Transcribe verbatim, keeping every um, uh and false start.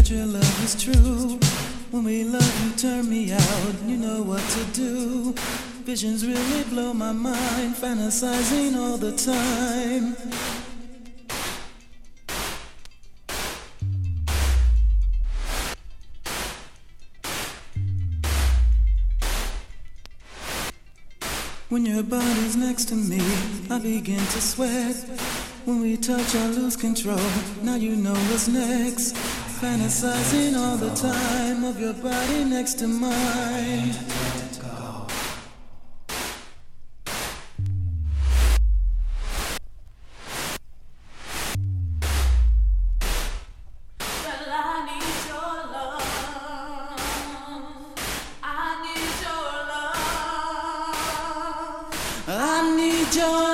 that your love is true. When we love, you turn me out, you know what to do. Visions really blow my mind, fantasizing all the time. When your body's next to me, I begin to sweat. When we touch, I lose control. Now you know what's next. Fantasizing all the time of your body next to mine. I need your